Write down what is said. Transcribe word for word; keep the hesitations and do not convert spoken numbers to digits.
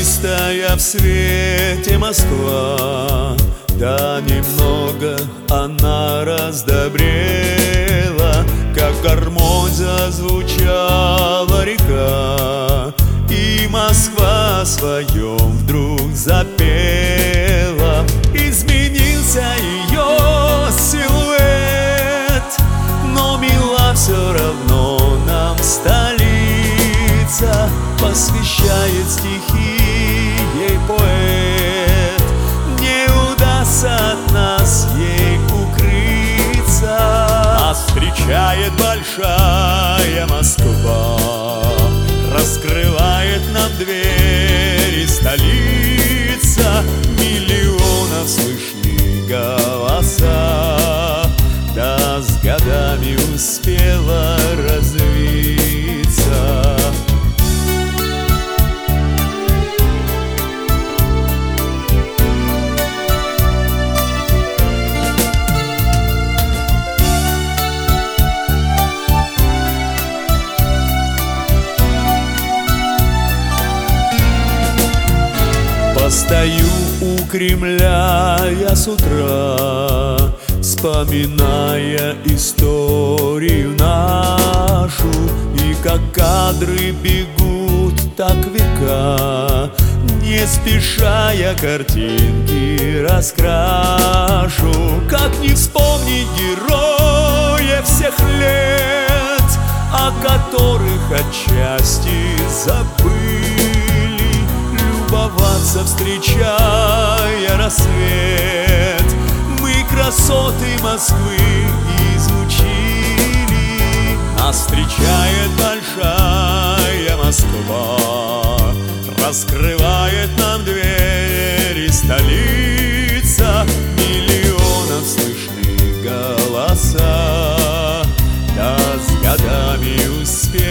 чистая в свете Москва, да немного она раздобрела, как гармонь зазвучала река, и Москва о своем вдруг запела. Изменился ее силуэт, но мила все равно нам столица, посвящает стихи ей поэт. Не удастся от нас ей укрыться, нас встречает большая Москва, раскрывает нам двери столица. Миллионов слышны голоса, да с годами успела развиться. Стою у Кремля я с утра, вспоминая историю нашу, и как кадры бегут, так века, не спеша я картинки раскрашу. Как не вспомнить героев всех лет, о которых отчасти забыли, любоваться, встречая рассвет. Мы красоты Москвы изучили, нас встречает большая Москва, раскрывает нам двери столица. Миллионов слышны голоса, да с годами успели